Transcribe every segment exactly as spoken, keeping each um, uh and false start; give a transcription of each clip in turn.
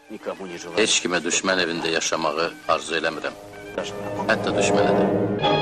никому не желаю. Heç kimə düşmən evində yaşamağı arzu eləmirəm. Hətta düşmənə də.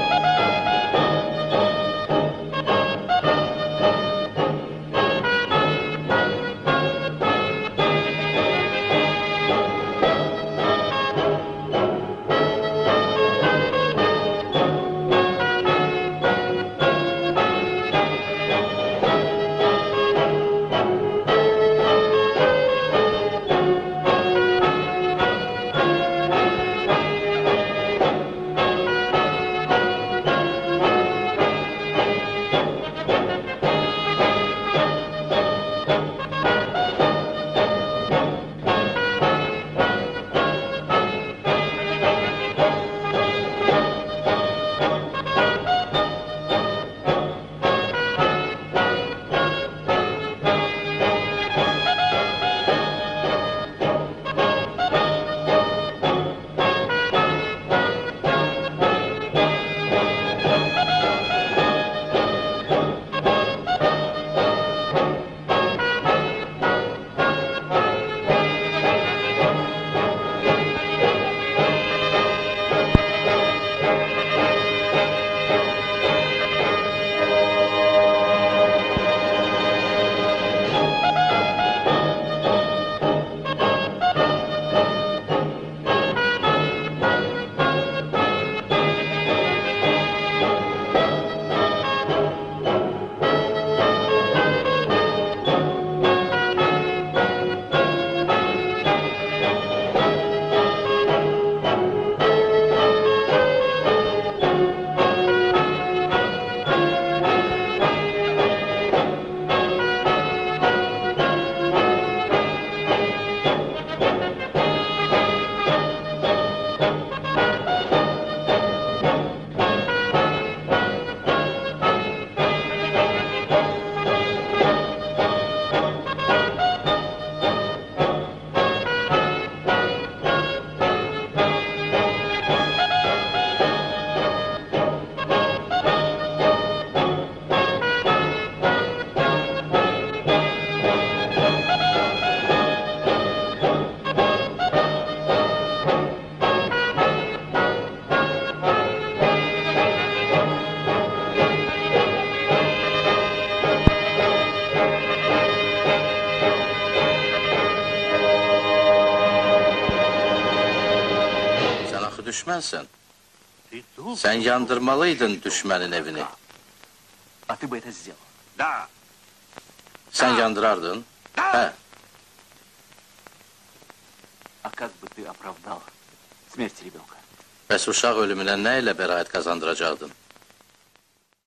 Düşmənsən. Sən yandırmalıydın düşmənin evini. А ты бы это сделал? Да. Sən yandırardın? Hə. А как бы ты оправдал смерть ребенка? Bəs uşaq ölümünə nə ilə bəraət qazandıracaqdın?